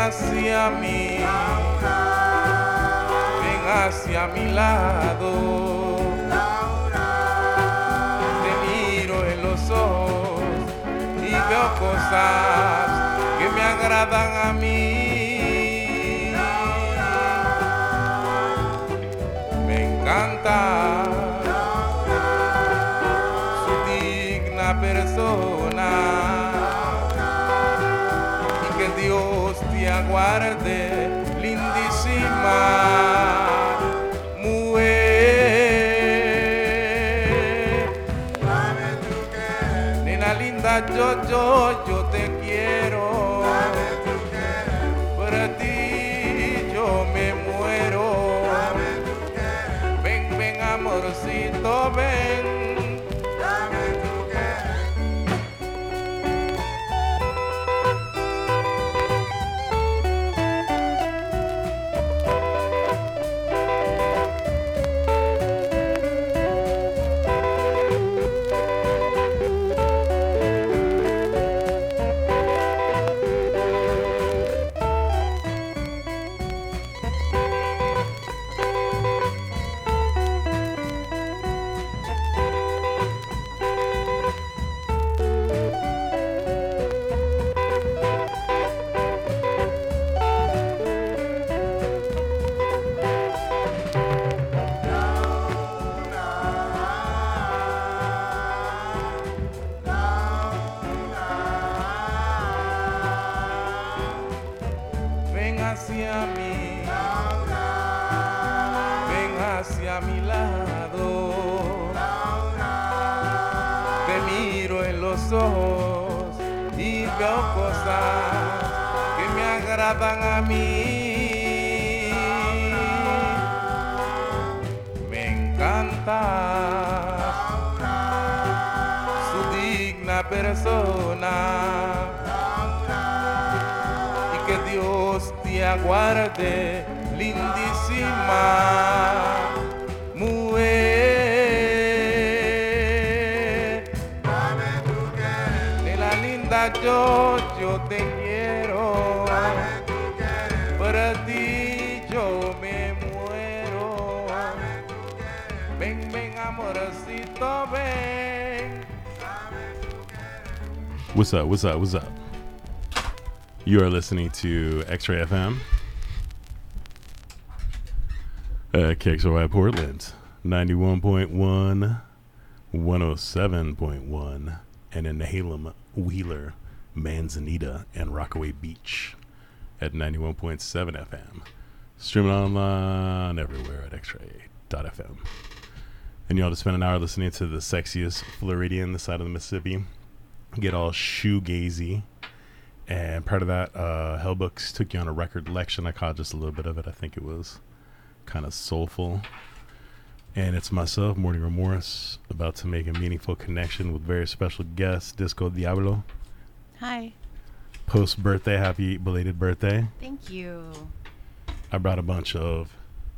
hacia mí, ven hacia mi lado. Te miro en los ojos y veo cosas que me agradan a mí. Me encanta su digna persona. Dios te aguarde, lindísima mujer. Nena linda, yo te quiero. Por ti yo me muero. Ven, ven, amorcito, ven. Hacia mí, ven hacia mi lado. Te miro en los ojos y veo cosas que me agradan a mí. Me encanta su digna persona. Que Dios te aguarde, lindísima mujer. Nena linda, yo te quiero. Por ti yo me muero. Ven, ven, amorcito, ven. What's up? What's up? What's up? You are listening to X-Ray FM, KXRY Portland, 91.1, 107.1, and in Nehalem, Wheeler, Manzanita, and Rockaway Beach at 91.7 FM. Streaming online everywhere at xray.fm. And you all just spend an hour listening to the sexiest Floridian this side of the Mississippi. Get all shoegazy. And part of that, Hellbooks took you on a record collection. I caught just a little bit of it. I think it was kind of soulful. And it's myself, Morning Remorse, about to make a meaningful connection with very special guest, Disco Diablo. Hi. Post-birthday, happy belated birthday. Thank you. I brought a bunch of...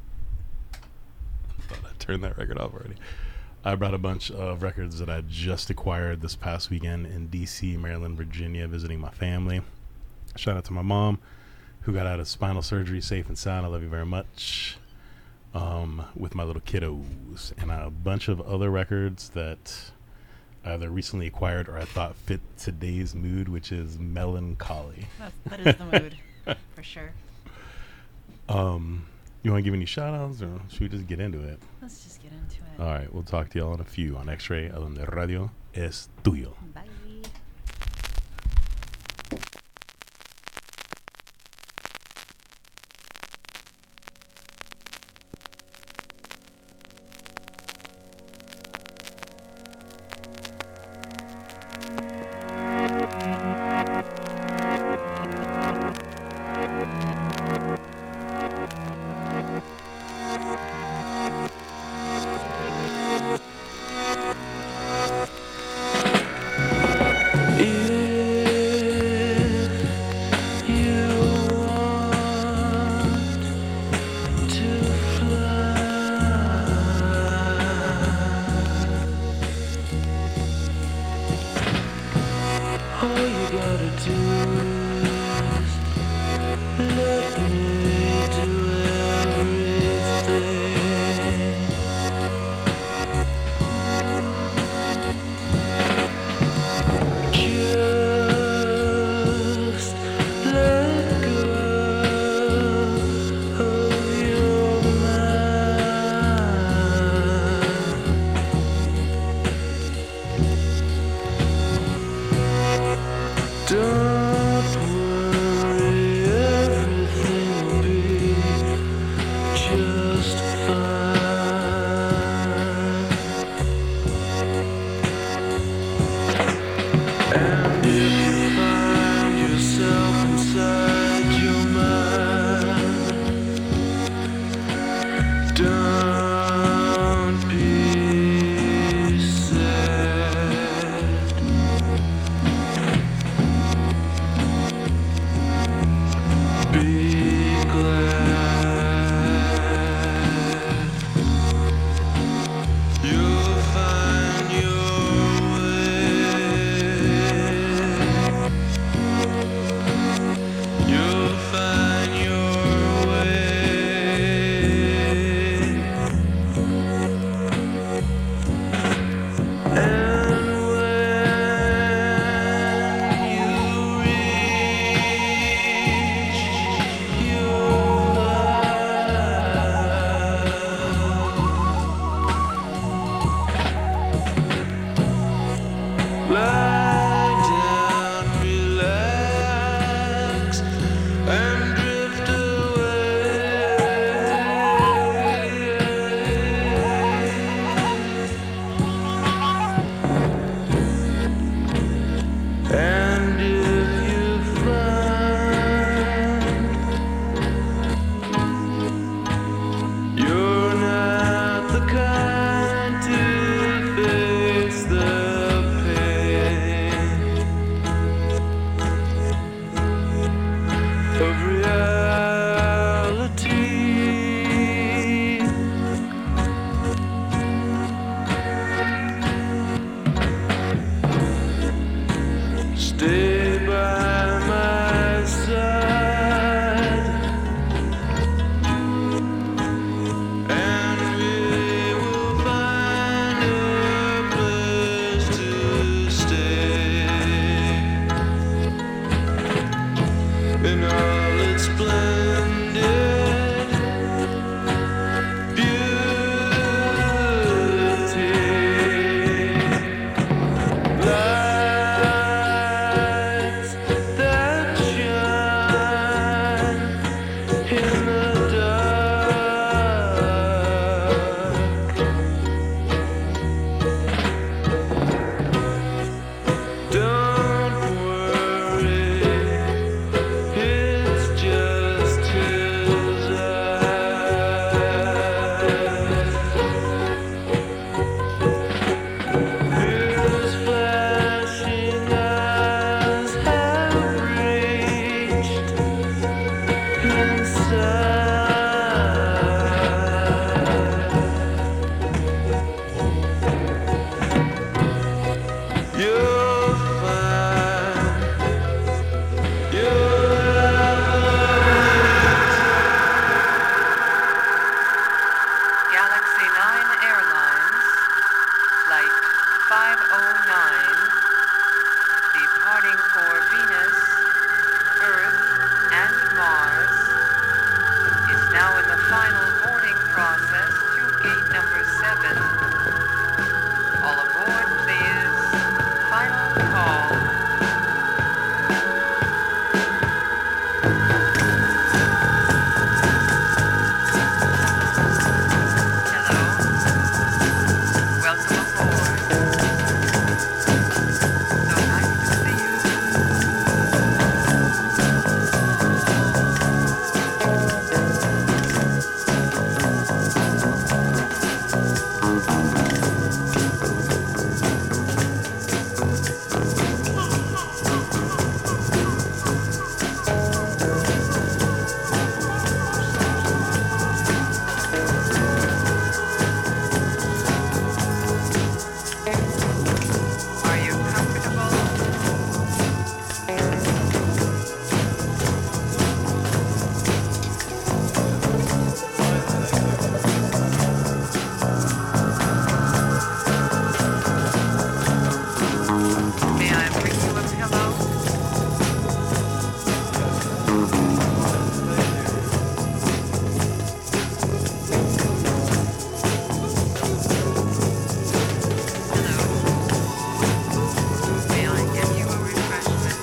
I thought I turned that record off already. I brought a bunch of records that I just acquired this past weekend in D.C., Maryland, Virginia, visiting my family. Shout out to my mom, who got out of spinal surgery safe and sound. I love you very much. With my little kiddos. And a bunch of other records that either recently acquired or I thought fit today's mood, which is melancholy. That is the mood, for sure. You want to give any shout-outs, or should we just get into it? Let's just get into it. All right, we'll talk to y'all in a few on X-Ray, donde radio es tuyo. Bye. May I bring you a pillow? May I give you a refreshment?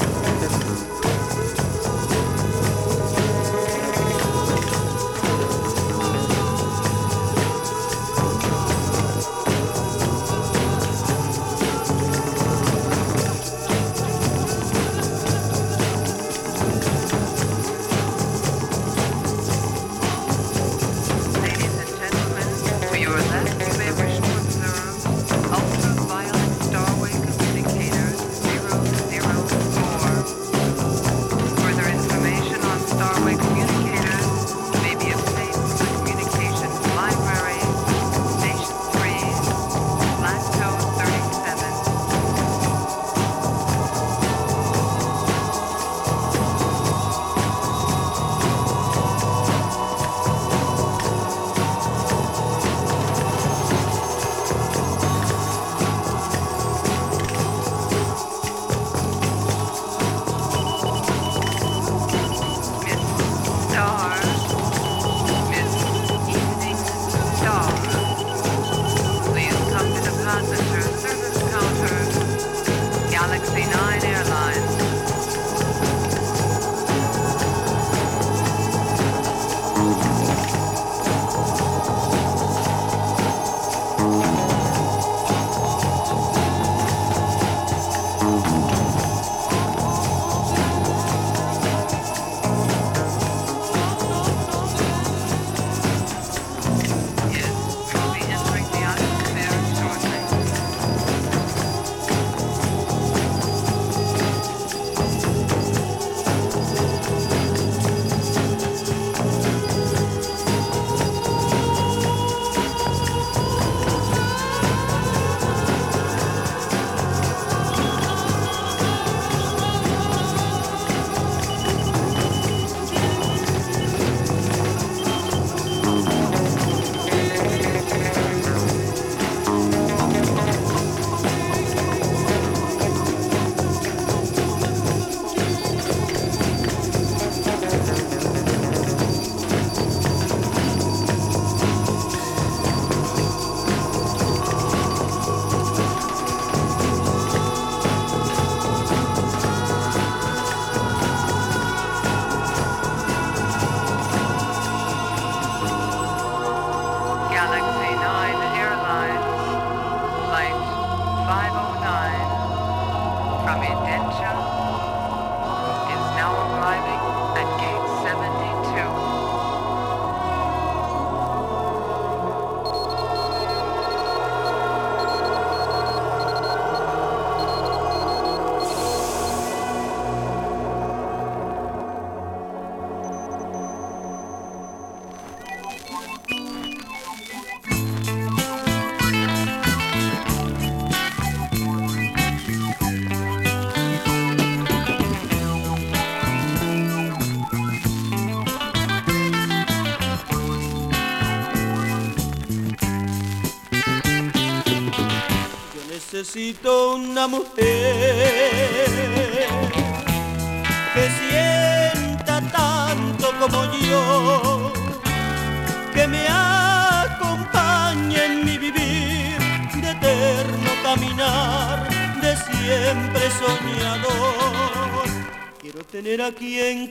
Ladies and gentlemen, to your left you may wish to observe ultraviolet starway communicators 004. Further information on starway communicators may be obtained from the Communications Library, Station 3, Plateau 37. Miss Star, Miss Evening Star, please come to the passenger service counter, Galaxy 9 Airlines. Yes, we'll be entering the atmosphere shortly. Galaxy 9 Airlines, Flight 509 from Indonesia is now arriving at Gate 72. Necesito una mujer que sienta tanto como yo, que me acompañe en mi vivir de eterno caminar, de siempre soñador. Quiero tener a quien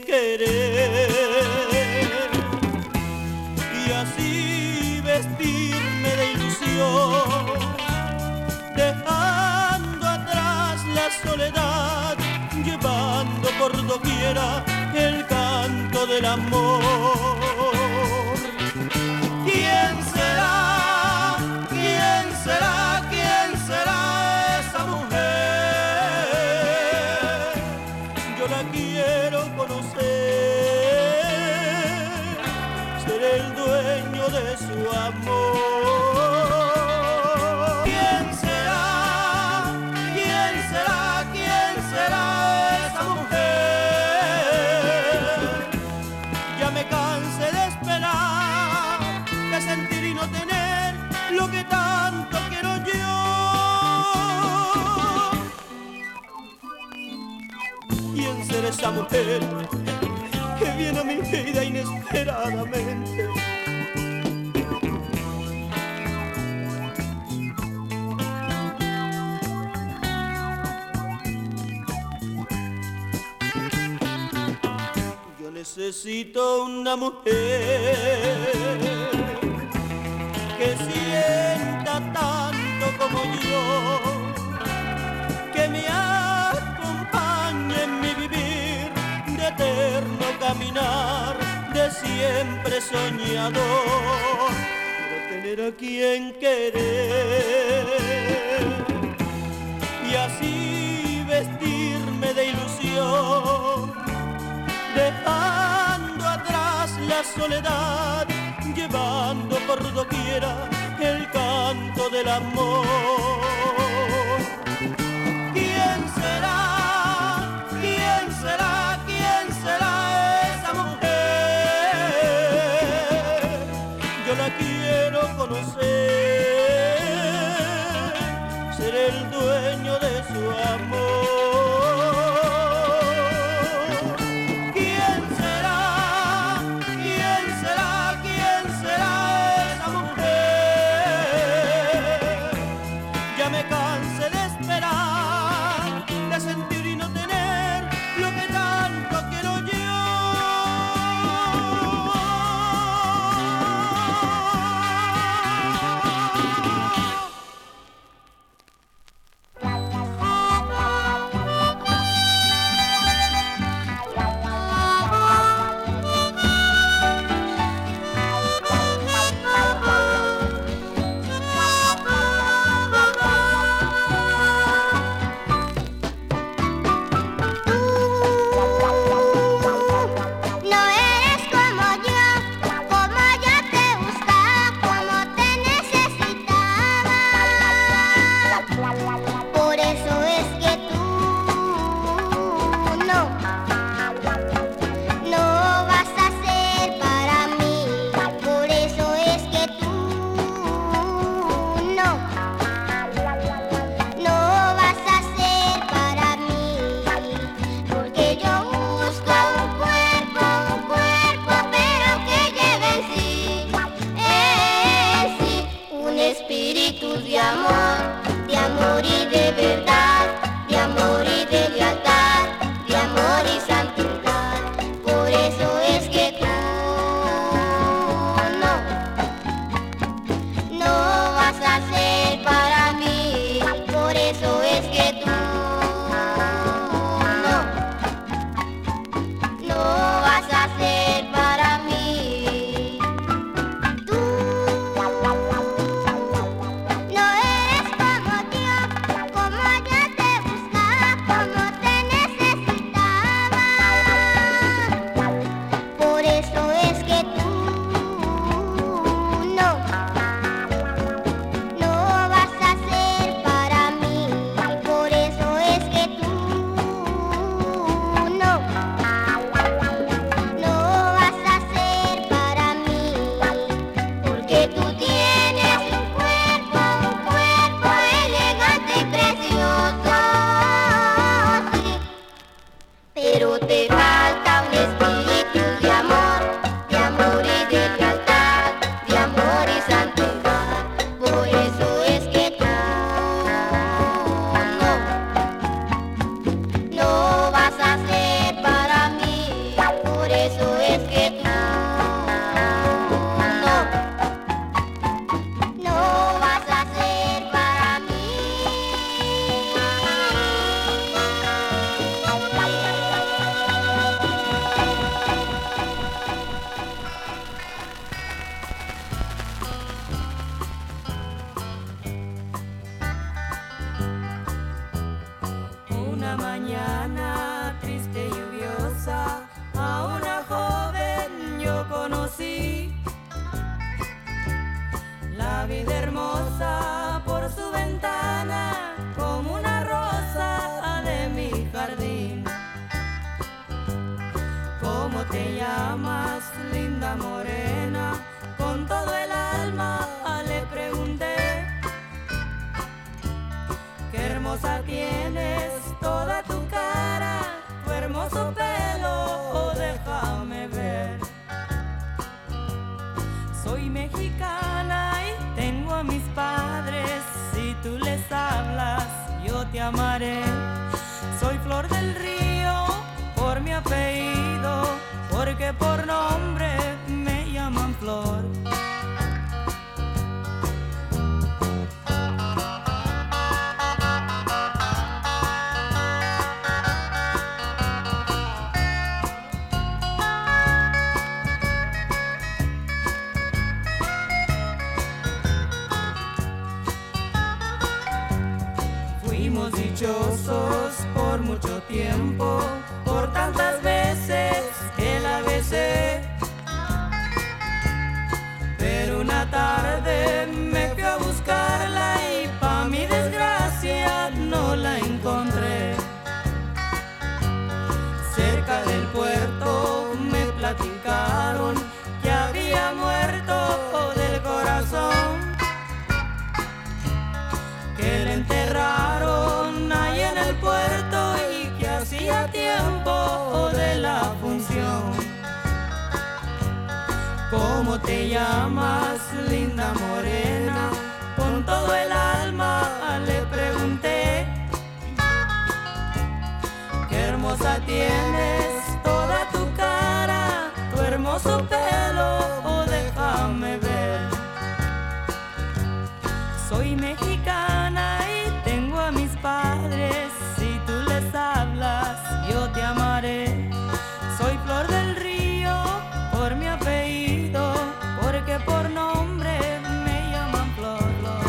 querer y así vestirme de ilusión, dejando atrás la soledad, llevando por doquiera el canto del amor. ¿Quién será? ¿Quién será? ¿Quién será esa mujer? Yo la quiero conocer, ser el dueño de su amor. Esa mujer ya me cansa esa mujer que viene a mi vida inesperadamente. Yo necesito una mujer que sienta tanto como yo, que me acompañe en mi vivir de eterno caminar, de siempre soñador. Quiero tener a quien querer y así vestirme de ilusión, dejando atrás la soledad, llevando por doquiera el canto del amor. ¿Quién será? ¿Quién será? ¿Quién será esa mujer? Yo la quiero conocer, ser el dueño de su amor. Tienes toda tu cara, tu hermoso pelo. llamaré. Soy Flor del Río por mi apellido, porque por nombre me llaman Flor. Fuimos dichosos por mucho tiempo, por tantas veces que la besé. Pero una tarde me fui a buscarla y pa' mi desgracia no la encontré. Cerca del puerto me platicaron que había muerto del corazón, que la enterraron ahí en el puerto y que hacía tiempo de la función. ¿Cómo te llamas, linda morena? Con todo el alma le pregunté. Qué hermosa tienes toda tu cara, tu hermoso pelo, déjame ver. Soy mexicana y tengo a mis padres, si tú les hablas yo te amaré. Soy Flor del Río por mi apellido, porque por nombre me llaman Flor, Flor,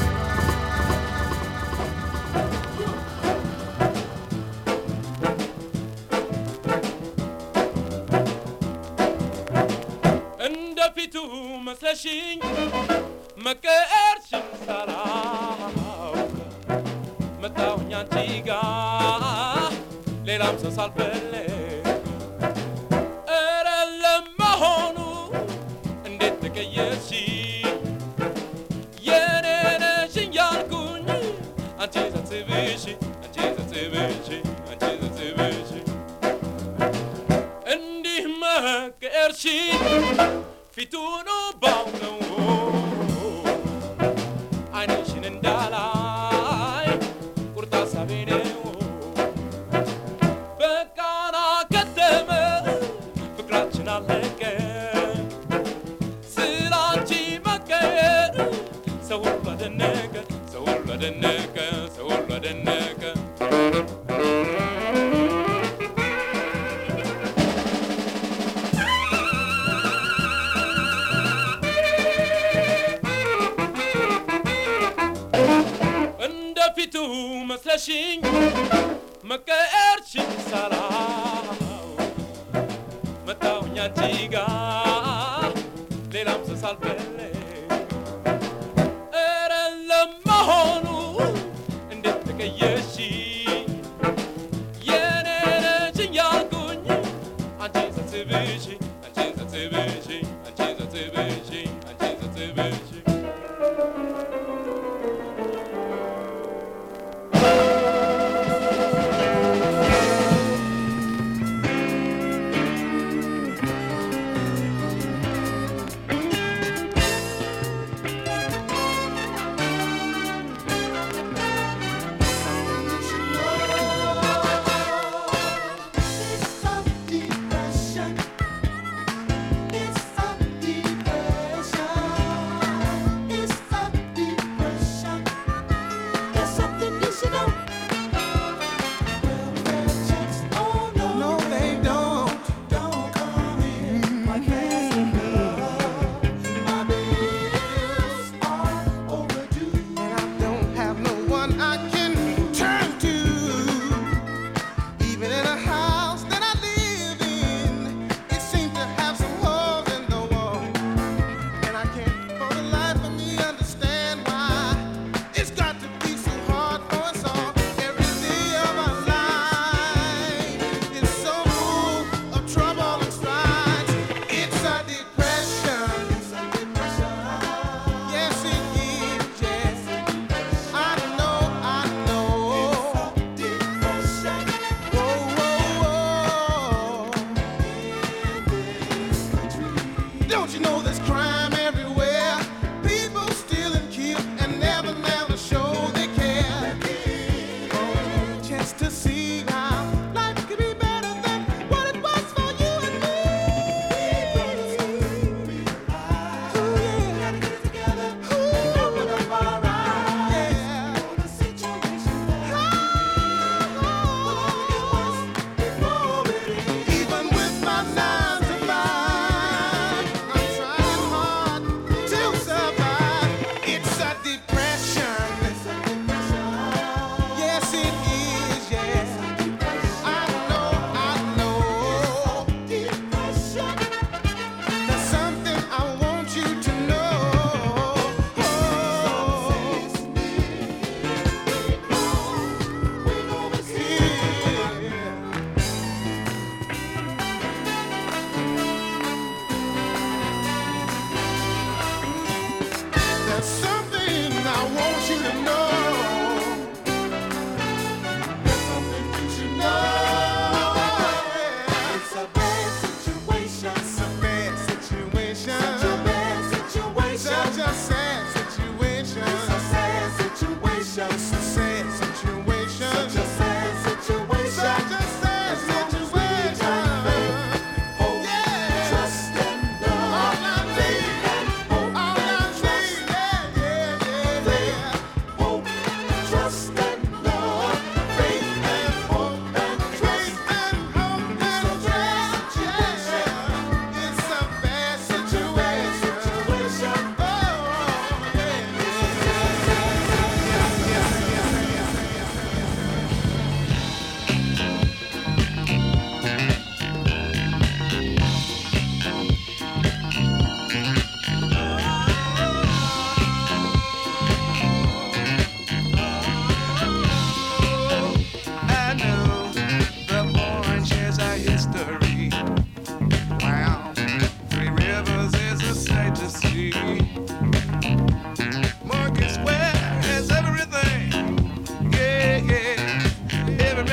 Flor. እንደፊቱ መስለሽኝ መቀየርሽን ሳላውቅ መጣሁኝ አንቺ ጋር ሌላም ሰው ሳልፈልግ። ኧረ ለመሆኑ እንዴት ተቀየርሽ የኔ ነሽ እያልኩኝ አንቺ ሳስብሽ አንቺ ሳስብሽ አንቺ ሳስብሽ እንዲህ መቀየርሽ ፊቱኑ ባውነው ዓይንሽን እንዳላይ ቁርጥ ሐሳቤ ነው። በቃና ከተመ ፍቅራችን አለቀ። ስላንቺ መቀየር ሰው ሁሉ አደነቀ፣ ሰው ሁሉ አደነቀ፣ ሰው ሁሉ አደነቀ። እንደፊቱ መስለሽኝ መቀየርሽን ሳላውቅ መጣሁኝ አንቺ ጋር ሌላም ሰው ሳልፈልግ። ኧረ ለመሆኑ እንዴት ተቀየርሽ የኔ ነሽ እያልኩኝ አንቺን ሳስብሽ አንቺን ሳስብሽ አንቺን ሳስብሽ አንቺን ሳስብሽ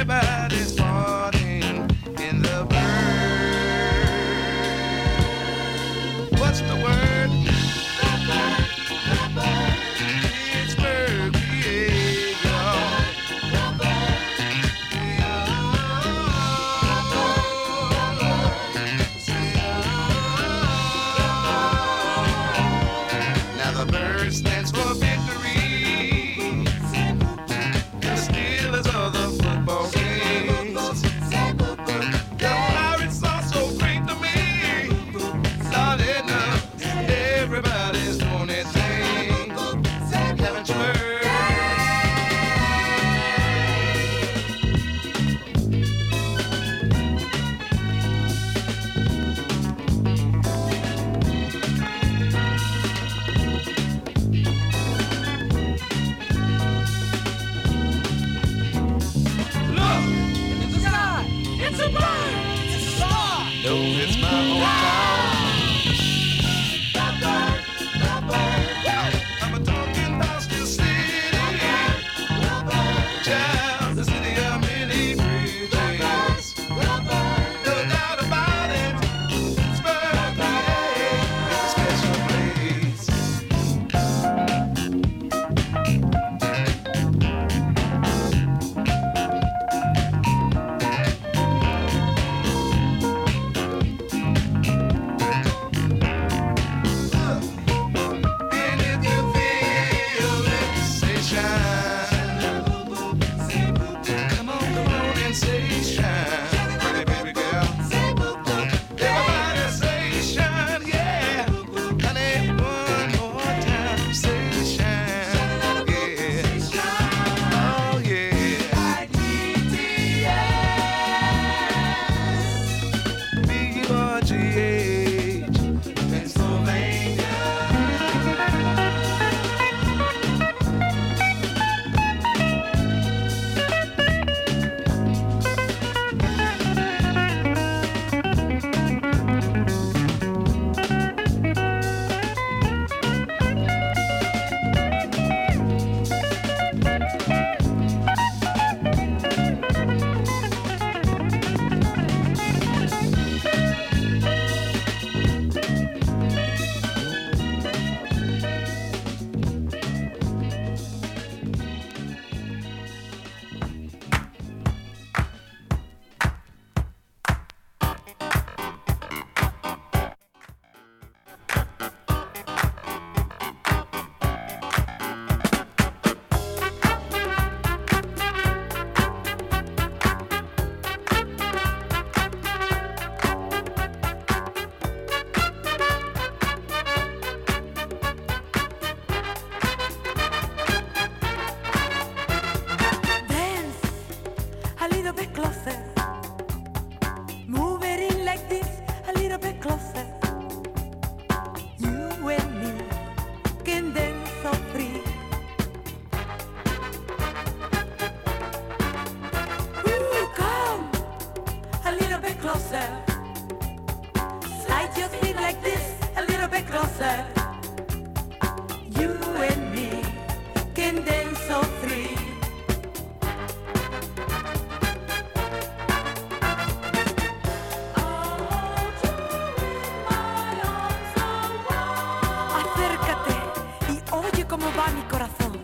Everybody's falling in the bird. What's the word? Pittsburgh, now the bird stands for victory. The Steelers are the football kings. The Pirates are so great to me. Not enough. Everybody's doing their thing. Haven't you heard? Look! In the sky! It's a bird! It's a star! No, it's my hometown. I'm a talking about the city. Child, the city of many bridges. No doubt about it. Pittsburgh, PA, is a special place. And if you feel it, say shine. Come on and say shine. Pretty baby girl. Everybody say shine, yeah. Honey, one more time, say shine, yeah. Oh yeah. B-U-R-G-H, Pennsylvania. Dance a little bit closer. Move it in like this, a little bit closer. You and me can dance so free. Ooh, come a little bit closer. Slide your feet like this, a little bit closer. You and me can dance so free. Acércate y oye cómo va mi corazón.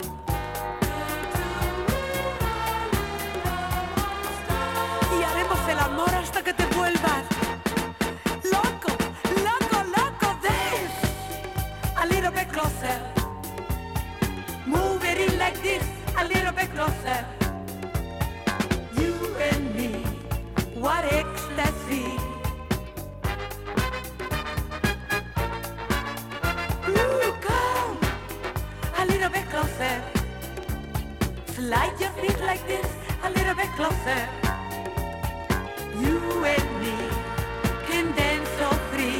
Y haremos el amor hasta que te vuelvas loco, loco, loco. Dance a little bit closer. Move it in like this, a little bit closer. You and me, what ecstasy. Ooh, come a little bit closer. Slide your feet like this, a little bit closer. You and me can dance so free.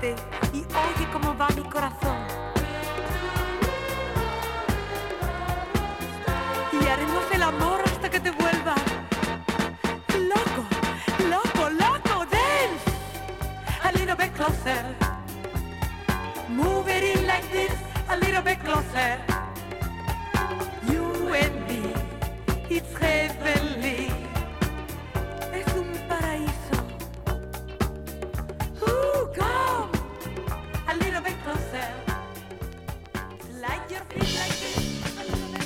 verte y oye cómo va mi corazón. Y haremos el amor hasta que te vuelva loco, loco, loco. Dance a little bit closer. Move it in like this, a little bit closer. You and me, it's heavenly. Es un paraíso. Come a little bit closer. Slide your feet like this, a little bit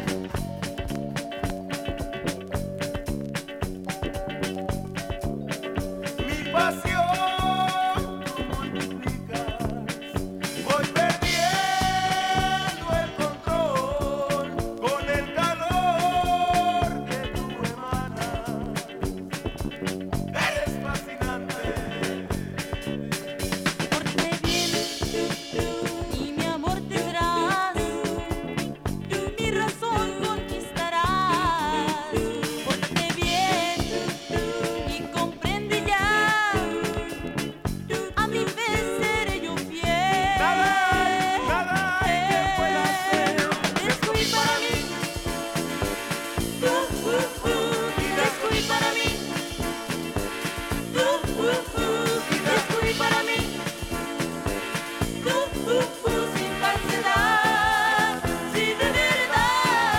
Mi pasión tú multiplicas, voy perdiendo el control con el calor que tú emanas. Eres fascinante. Pórtate bien y mi amor tendrás. Tú mi razón conquistarás. Pórtate bien y comprende ya. A mi vez seré yo fiel. Nada hay que pueda hacer. Descubrí para mí. Descubrí para mí. Descubrí para mí. Sin falsedad, sí de verdad.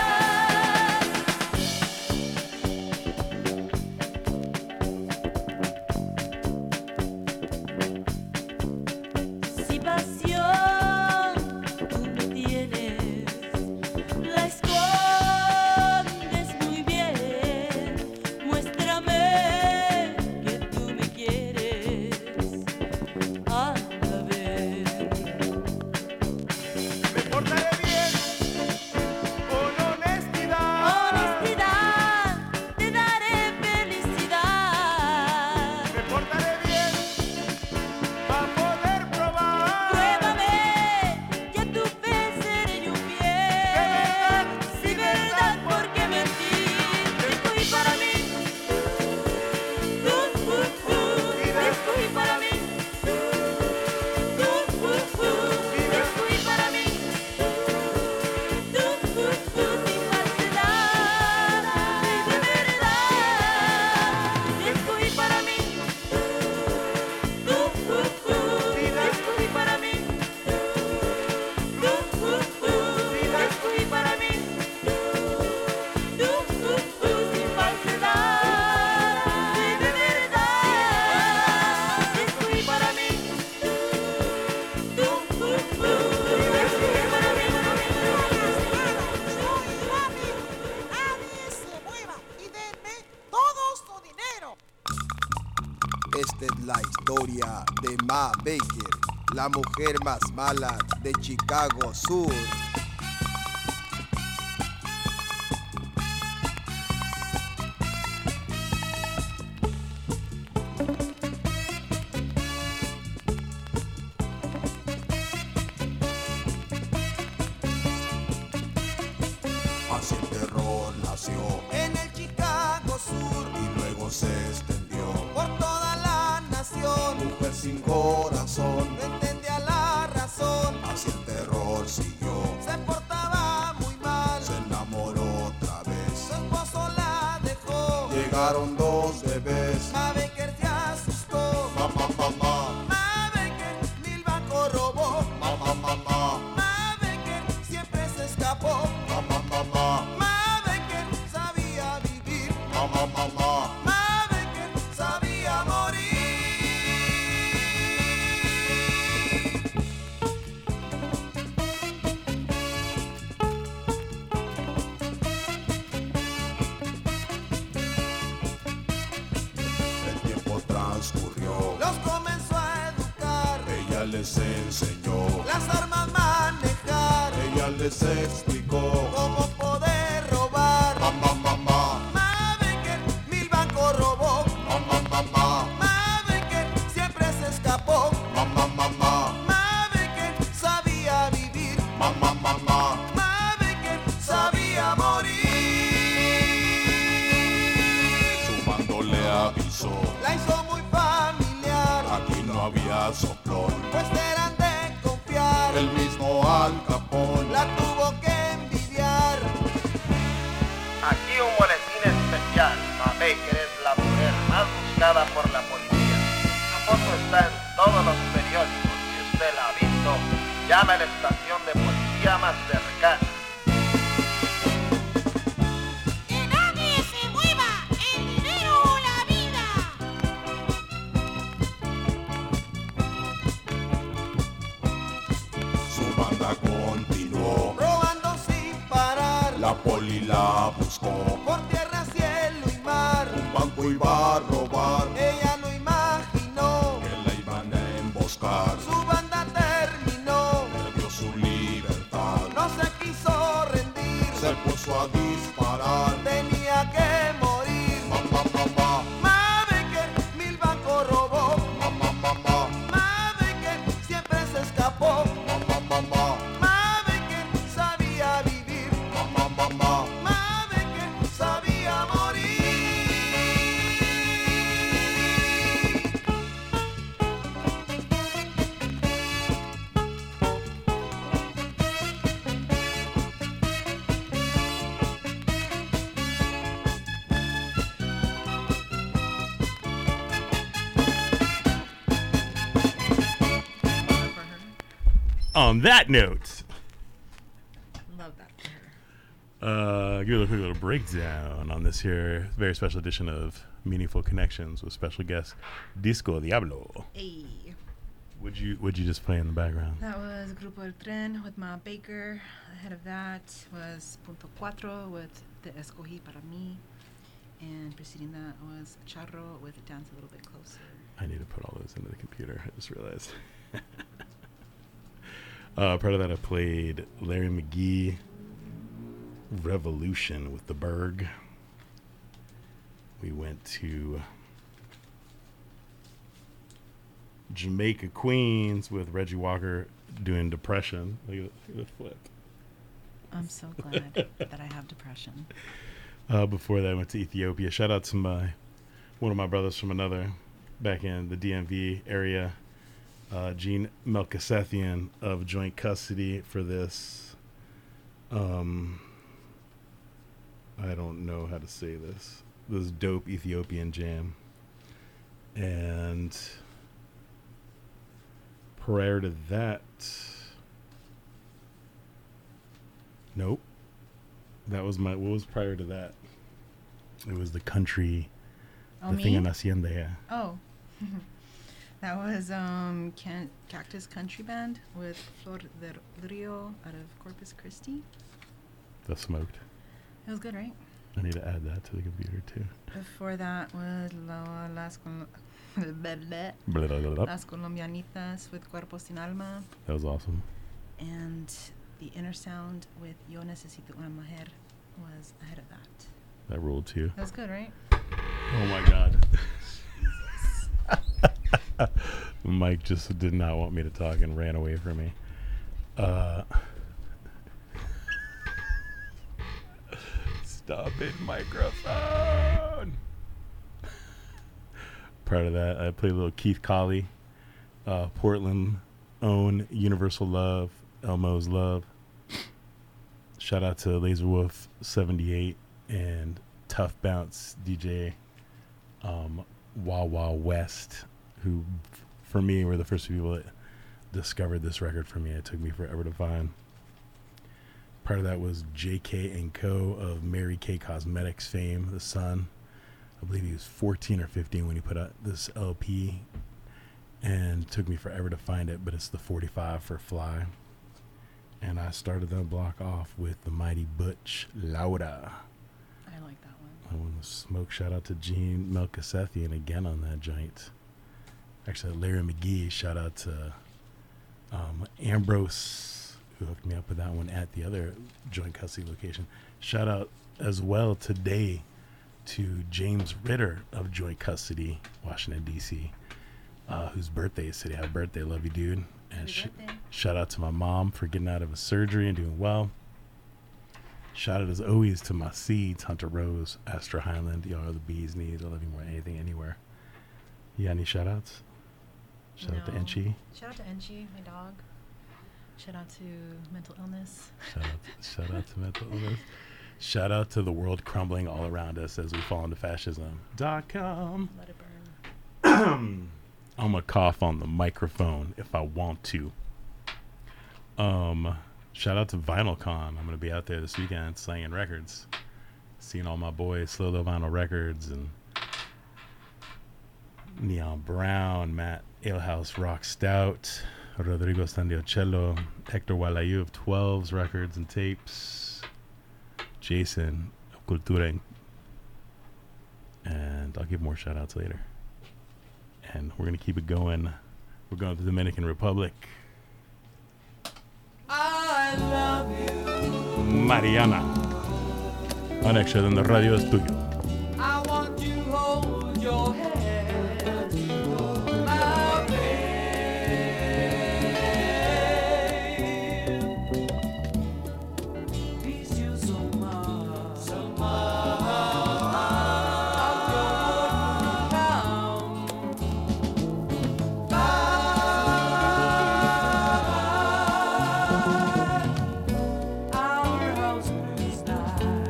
Si pasión tú tienes, la escondes muy bien. Muéstrame que tú me quieres. A ver. Me portaré bien con honestidad. Honestidad, te daré felicidad. Me portaré bien para poder probar. Pruébame, y a tu fe seré yo fiel. Sí, verdad, ¿por qué mentir? Descubrí para mí. Descubrí para mí. Descubrí para mí. Sin falsedad, sí de verdad. Descubrí para mí. Descubrí para mí. Descubrí para mí. Sin falsedad, sí de verdad. Descubrí para mí. Nadie se mueva y denme todo su dinero. Esta es la historia de Ma Baker, la mujer más mala de Chicago Sur. Así el terror nació En el Chicago Sur, y luego se extendió. por toda la nación, Mujer sin corazón, no entendía la razón. así el terror siguió. Se portaba muy mal, Se enamoró otra vez. su esposo la dejó. Llegaron dos bebés. Ma Baker se asustó. Mamá, mamá, Ma Baker mil bancos robó. mamá, mamá, Ma Baker siempre se escapó. mamá, mamá, Ma Baker sabía vivir. mamá, mamá. Ma Baker sabía morir. El tiempo transcurrió. Los comenzó a educar, Ella les enseñó. las armas manejar, Ella les explicó. cómo poder robar. Mamá, mamá, Ma Baker mil bancos robó. mamá, mamá, Ma Baker siempre se escapó. mamá, mamá, Ma Baker sabía vivir. mamá, mamá. Ma Baker sabía morir. Su mando le avisó. La hizo muy familiar, Aquí no había soplón. poli la buscó. Por tierra, cielo y mar, Un banco iba a robar, ella no imaginó. que la iban a emboscar. Su banda terminó, Perdió su libertad, no se quiso rendir. se puso a disparar. Tenía que morir. Mamá, mamá, Ma Baker, 1000 bancos robó. mamá, mamá, Ma Baker siempre se escapó. mamá, mamá, Ma Baker sabía vivir. mamá, mamá. Ma Baker sabía morir. For her. On that note, Love that for her. give you a quick little breakdown on this here very special edition of Meaningful Connections with special guest Disco Diablo. Hey. Would you just play in the background? That was Grupo El Tren with Ma Baker. Ahead of that was Punto Cuatro with Te Escogí Para Mí. And preceding that was Charro with Dance a Little Bit Closer. I need to put all those into the computer. I just realized. Part of that, I played Larry McGee, Revolution with the Berg. We went to Jamaica, Queens with Reggie Walker doing Depression. Look at the flip. I'm so glad that I have depression. Before that, I went to Ethiopia. Shout out to one of my brothers from another back in the DMV area, Gene Melchisethian of Joint Custody for this. I don't know how to say this. This dope Ethiopian jam. And prior to that, nope. That was what was prior to that? It was the country, Oh, the me? thing in Hacienda, yeah. Oh. That was Cactus Country Band with Flor del Rio out of Corpus Christi. The smoked. It was good, right? I need to add that to the computer too. Before that was Las Blah, blah, blah, blah. Las Colombianitas with Cuerpo Sin Alma. That was awesome. And the Inner Sound with Yo Necesito Una Mujer was ahead of that. That ruled too. That was good, right? Oh my god. Mike just did not want me to talk and ran away from me. Stop it, microphone. Prior to that, I played a little Keith Colley, Portland own Universal Love, Elmo's Love. Shout out to Laser Wolf 78 and Tough Bounce DJ Wawa West, who for me were the first people that discovered this record for me. It took me forever to find. Part of that was J.K. and Co. of Mary Kay Cosmetics fame, the son. I believe he was 14 or 15 when he put out this LP, and it took me forever to find it, but it's the 45 for Fly. And I started the block off with the mighty Butch Lauda. I like that one. I want to smoke. Shout out to Gene Melchisethian again on that joint. Actually, Larry McGee. Shout out to Ambrose, who hooked me up with that one at the other Joint Custody location. Shout out as well today to James Ritter of Joint Custody, Washington, D.C., whose birthday is today. Happy birthday. Love you, dude. And Happy birthday. shout out to my mom for getting out of a surgery and doing well. Shout out as always to my seeds, Hunter Rose, Astra Highland. Y'all are the bee's knees. I love you more than anything, anywhere. You got any shout outs? Shout out to No. Enchi. Shout out to Enchi, my dog. Shout out to mental illness. Shout out to mental illness. Shout out to the world crumbling all around us as we fall into fascism.com. Let it burn. I'm gonna cough on the microphone if I want to. Shout out to VinylCon. I'm gonna be out there this weekend slanging records, seeing all my boys, Slow Low Vinyl Records and Neon Brown, Matt Alehouse Rock Stout, Rodrigo Standiocello, Hector Walayu of 12's records and tapes, Jason of Cultura, and I'll give more shout outs later. And we're going to keep it going. We're going to the Dominican Republic. I love you. Mariana. On Extra, donde radio es tuyo. I want to hold your hand, my babe. Miss you so much, so much. I'm going down. Our house is night.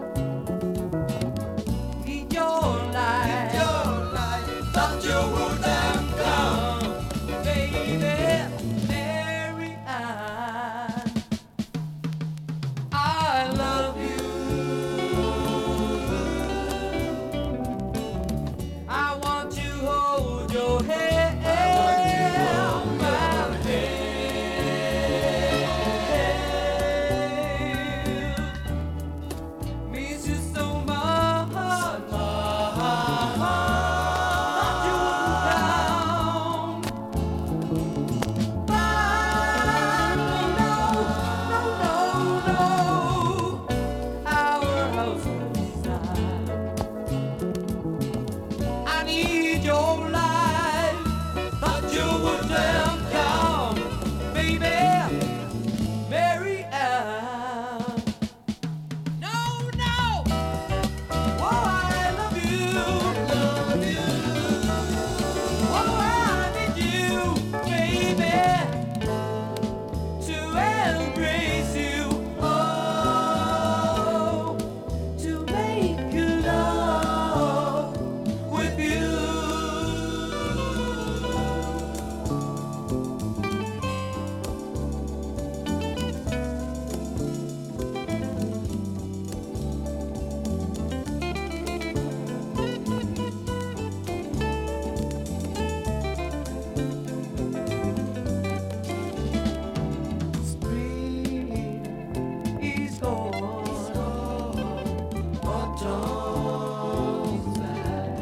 Need your light, but you wouldn't come, baby. Mary Ann, I love you. I want to hold your hand, my babe. Miss you so much, but you wouldn't come. No, no. Our house is night. I need your life, but you wouldn't come, baby. Mary Ann. No. Oh, I love you. Oh, I need you, baby, to embrace you. Oh, to make love with you. Spring is gone, autumn's back.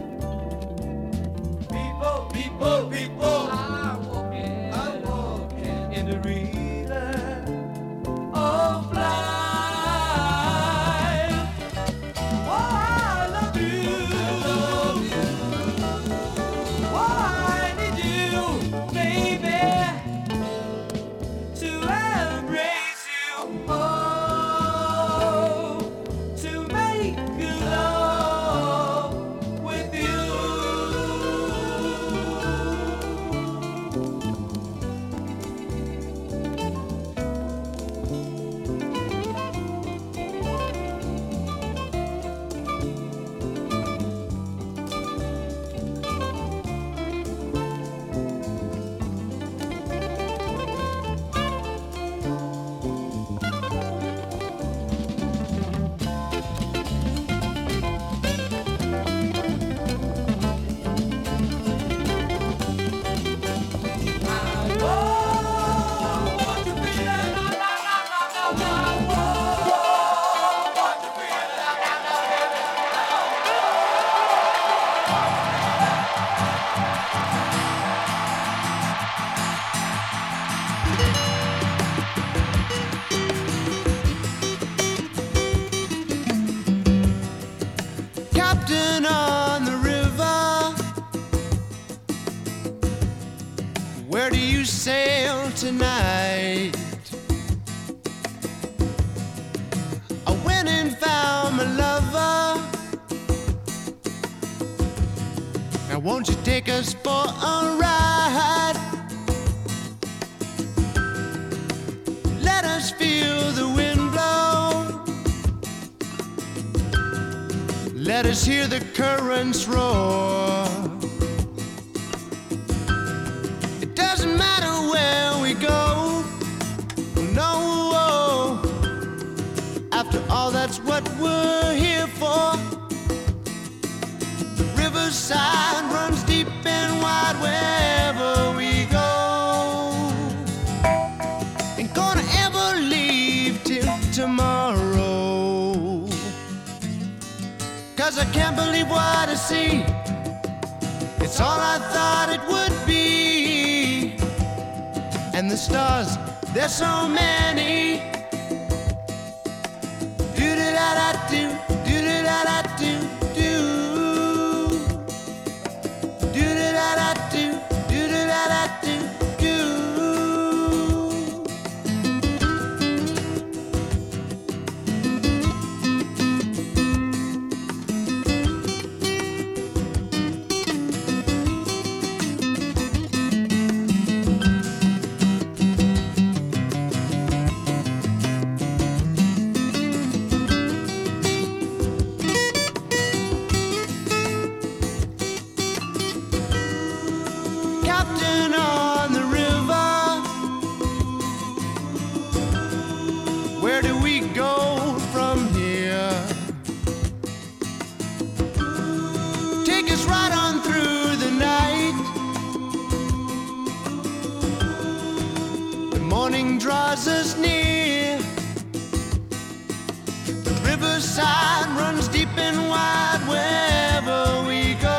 People are walking in the river of life. Oh, I love you. Oh, I need you, baby, to embrace you. Oh, to make love with you. Captain on the river, where do you sail tonight? I went and found my lover. Now won't you take us for a ride? Let us feel the wind blow. Let us hear the currents roar. It doesn't matter where we go. No, after all, that's what we're here for. The riverside runs deep and wide wherever we go. Ain't gonna ever leave till tomorrow. I can't believe what I see. It's all I thought it would be. And the stars, there's so many. Do-do-da-da-do, do-do-da-da-do, do. Do-do-da-da-do, do-do-da-da-do, do. Captain on the river, where do we go from here? Take us right on through the night. The morning draws us near. The riverside runs deep and wide wherever we go.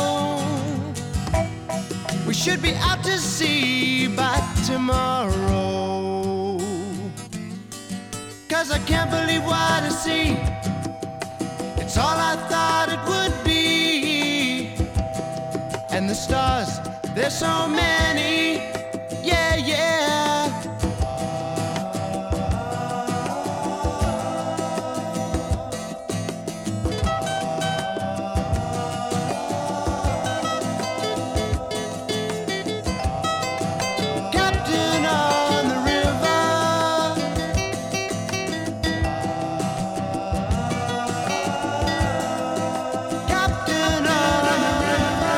We should be out to sea by tomorrow. 'Cause I can't believe what I see. It's all I thought it would be. And the stars, there's so many. Yeah, yeah. Captain on the river, Captain on the river.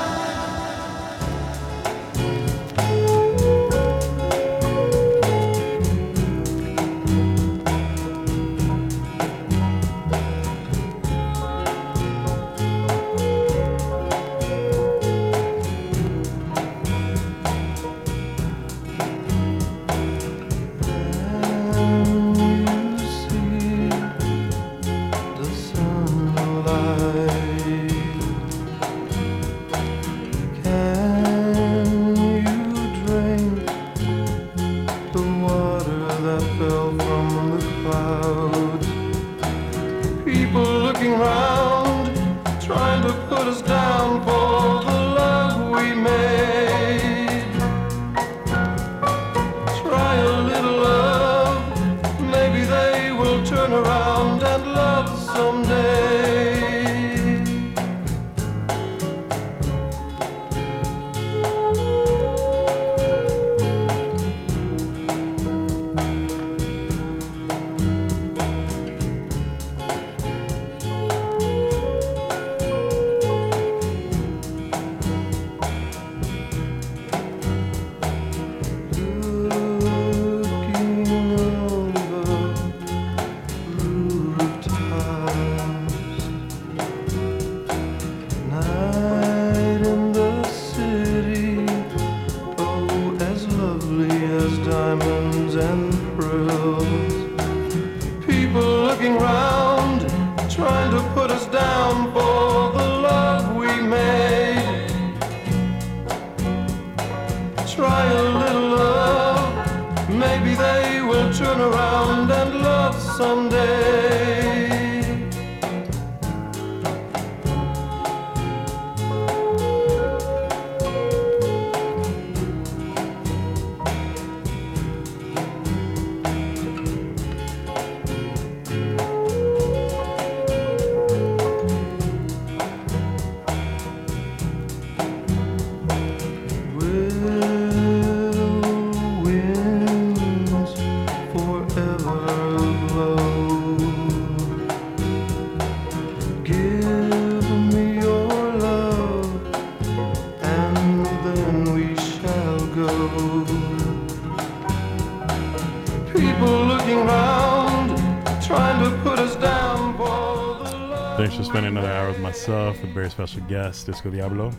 Thanks for spending another hour with myself and very special guest, Disco Diablo.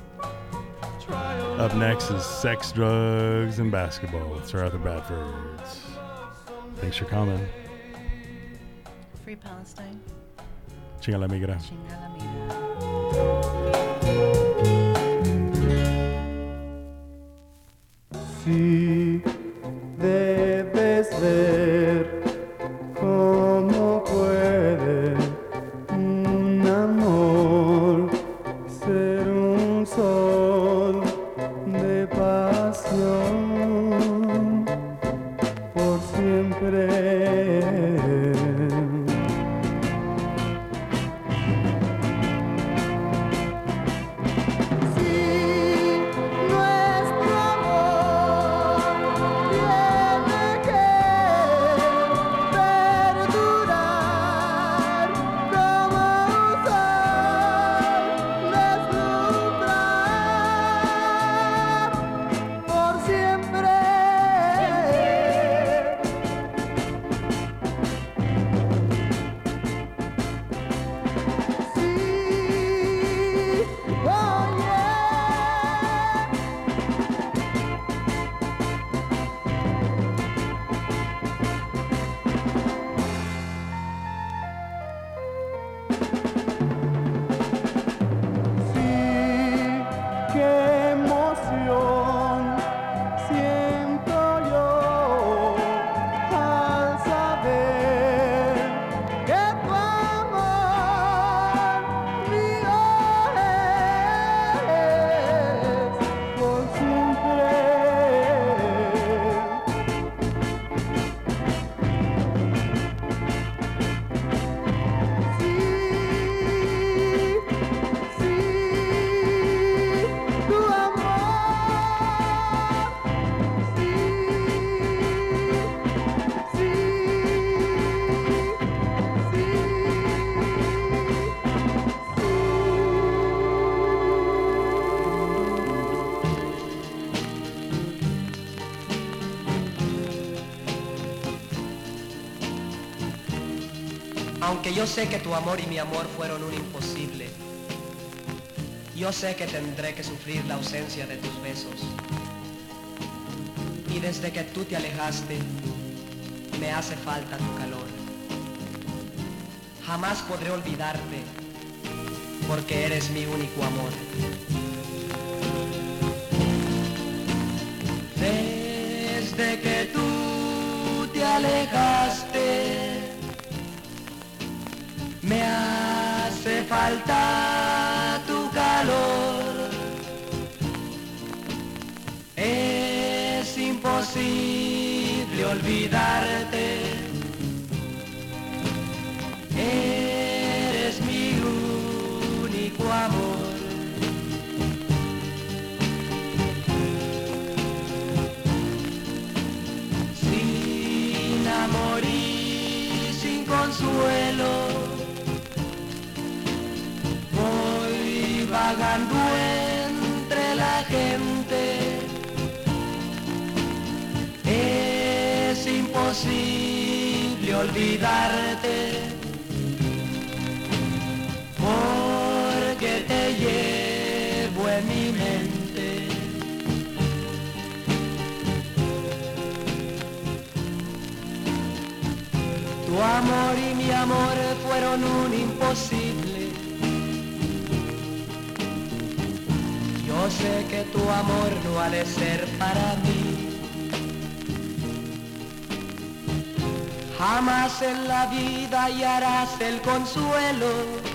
Up next is Sex, Drugs, and Basketball with Sir Arthur Bradfords. Thanks for coming. Free Palestine. Chinga la migra. Chinga la migra. Sí, debes ver cómo puede un amor ser un sol de pasión por siempre. Aunque yo sé que tu amor y mi amor fueron un imposible, yo sé que tendré que sufrir la ausencia de tus besos. Y desde que tú te alejaste, me hace falta tu calor. Jamás podré olvidarte, porque eres mi único amor. Desde que tú te alejaste, me hace falta tu calor. Es imposible olvidarte. Eres mi único amor. Sin amor y sin consuelo, vagando entre la gente. Es imposible olvidarte, porque te llevo en mi mente. Tu amor y mi amor fueron un imposible. Yo sé que tu amor no ha de ser para mí. Jamás en la vida hallarás el consuelo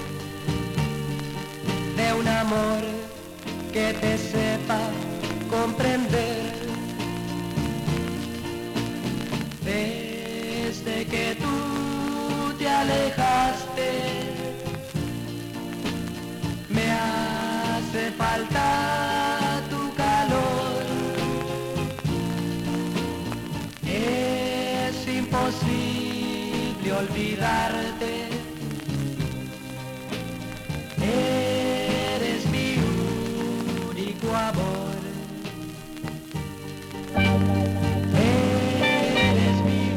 de un amor que te sepa comprender. Desde que tú te alejaste, me hace falta tu calor. Es imposible olvidarte. Eres mi único amor. Eres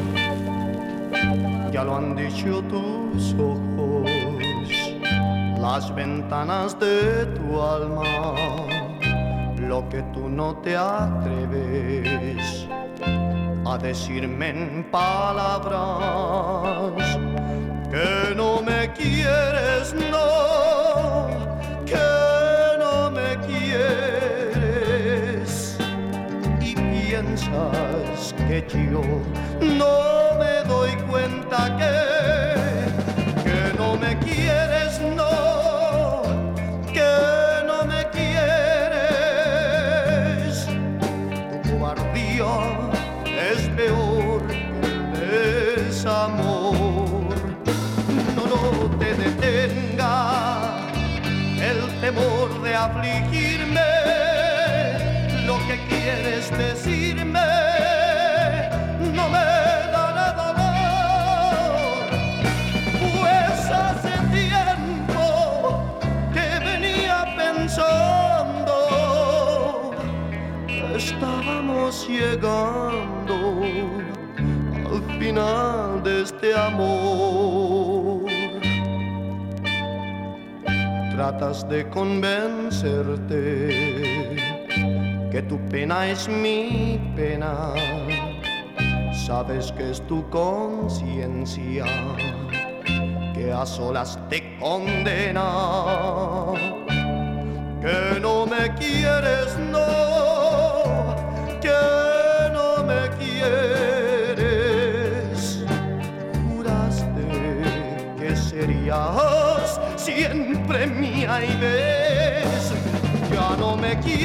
mi. Ya lo han dicho tus ojos, las ventanas de tu alma, lo que tú no te atreves a decirme en palabras. que no me quieres, no, que no me quieres y piensas que yo no me doy cuenta que no me quieres, no, que no me quieres. Tu cobardía es peor que el desamor. No te detenga el temor de afligirme, lo que quieres decirme no me dará dolor, pues hace tiempo que venía pensando, estábamos llegando al final de este amor. Tratas de convencerte que tu pena es mi pena. Sabes que es tu conciencia que a solas te condena. Que no me quieres, no, que no me quieres. Juraste que serías siempre mía y ves, ya no me quieres.